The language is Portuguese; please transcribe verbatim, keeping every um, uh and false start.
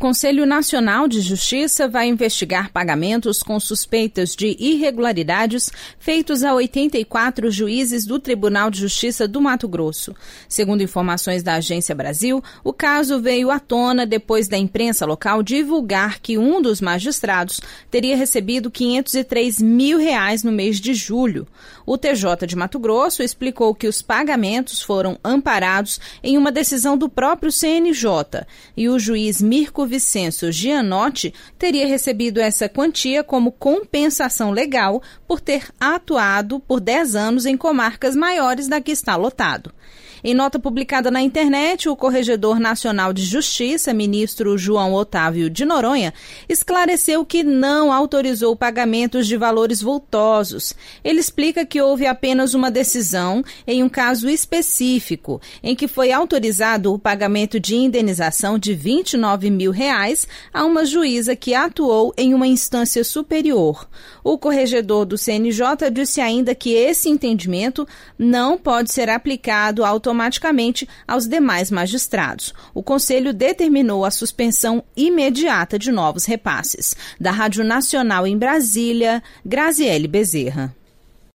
Conselho Nacional de Justiça vai investigar pagamentos com suspeitas de irregularidades feitos a oitenta e quatro juízes do Tribunal de Justiça do Mato Grosso. Segundo informações da Agência Brasil, o caso veio à tona depois da imprensa local divulgar que um dos magistrados teria recebido quinhentos e três mil reais no mês de julho. O T J de Mato Grosso explicou que os pagamentos foram amparados em uma decisão do próprio C N J e o juiz Mirko Vicêncio Gianotti teria recebido essa quantia como compensação legal por ter atuado por dez anos em comarcas maiores da que está lotado. Em nota publicada na internet, o Corregedor Nacional de Justiça, ministro João Otávio de Noronha, esclareceu que não autorizou pagamentos de valores vultosos. Ele explica que houve apenas uma decisão em um caso específico, em que foi autorizado o pagamento de indenização de vinte e nove mil reais a uma juíza que atuou em uma instância superior. O corregedor do C N J disse ainda que esse entendimento não pode ser aplicado automaticamente automaticamente aos demais magistrados. O Conselho determinou a suspensão imediata de novos repasses. Da Rádio Nacional em Brasília, Graziele Bezerra.